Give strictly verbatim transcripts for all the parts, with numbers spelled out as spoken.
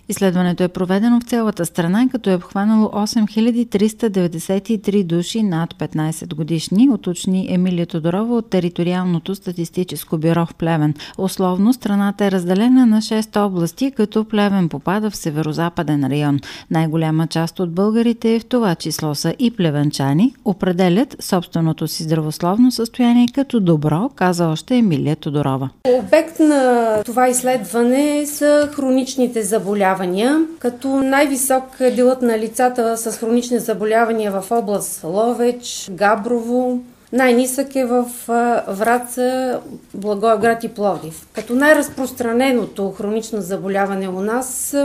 Изследването е проведено в цялата страна, като е обхванало осем хиляди триста деветдесет и три души над петнайсет годишни, уточни Емилия Тодорова от Териториалното статистическо бюро в Плевен. Условно страната е разделена на шест области, като Плевен попада в северозападен район. Най-голяма част от българите, в това число са и плевенчани, определят собственото си здравословно състояние като добро, каза още Емилия Тодорова. Обект на това изследване са хроничните заболявания, като най-висок е делът на лицата с хронични заболявания в област Ловеч, Габрово, най-нисък е в Враца, Благоевград и Пловдив. Като най-разпространеното хронично заболяване у нас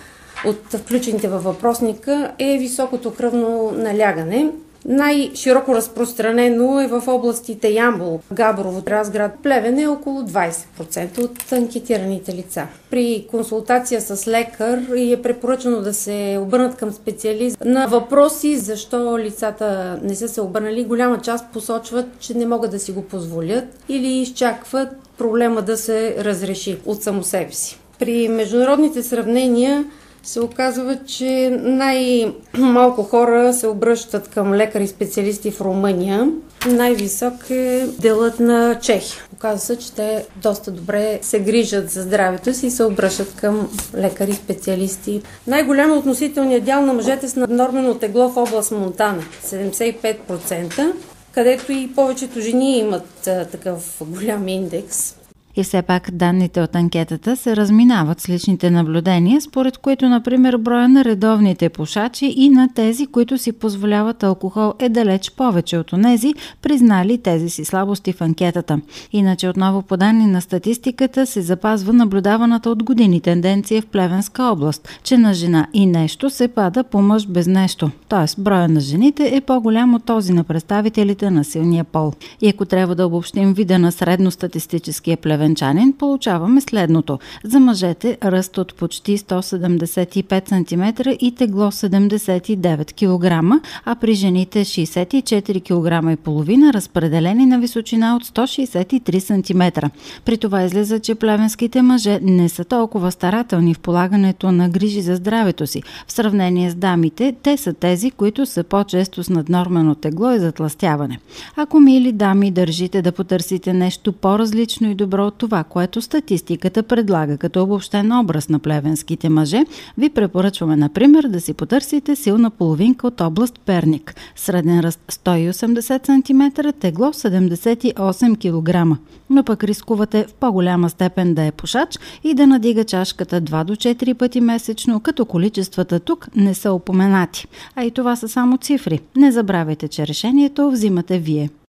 от включените във въпросника е високото кръвно налягане. Най-широко разпространено е в областите Ямбол, Габрово, Разград, Плевен е около двайсет процента от анкетираните лица. При консултация с лекар е препоръчано да се обърнат към специалист. На въпроси защо лицата не са се обърнали, голяма част посочват, че не могат да си го позволят или изчакват проблема да се разреши от само себе си. При международните сравнения се оказва, че най-малко хора се обръщат към лекари специалисти в Румъния. Най-висок е делът на Чехия. Оказва се, че те доста добре се грижат за здравето си и се обръщат към лекари специалисти. Най-голям е относителният дял на мъжете с наднормено тегло в област Монтана – седемдесет и пет процента, където и повечето жени имат а, такъв голям индекс. И все пак данните от анкетата се разминават с личните наблюдения, според които, например, броя на редовните пушачи и на тези, които си позволяват алкохол, е далеч повече от онези, признали тези си слабости в анкетата. Иначе отново по данни на статистиката се запазва наблюдаваната от години тенденция в Плевенска област, че на жена и нещо се пада по мъж без нещо, т.е. броя на жените е по-голям от този на представителите на силния пол. И ако трябва да обобщим вида на средностатистическия плевен, получаваме следното. За мъжете ръст от почти сто седемдесет и пет сантиметра и тегло седемдесет и девет килограма, а при жените шейсет и четири килограма и половина, разпределени на височина от сто шейсет и три сантиметра. При това излиза, че плевенските мъже не са толкова старателни в полагането на грижи за здравето си. В сравнение с дамите, те са тези, които са по-често с наднормено тегло и затлъстяване. Ако, мили дами, държите да потърсите нещо по-различно и добро от това, което статистиката предлага като обобщен образ на плевенските мъже, ви препоръчваме, например, да си потърсите силна половинка от област Перник. Среден ръст сто и осемдесет сантиметра, тегло седемдесет и осем килограма. Но пък рискувате в по-голяма степен да е пушач и да надига чашката два до четири пъти месечно, като количествата тук не са упоменати. А и това са само цифри. Не забравяйте, че решението взимате вие.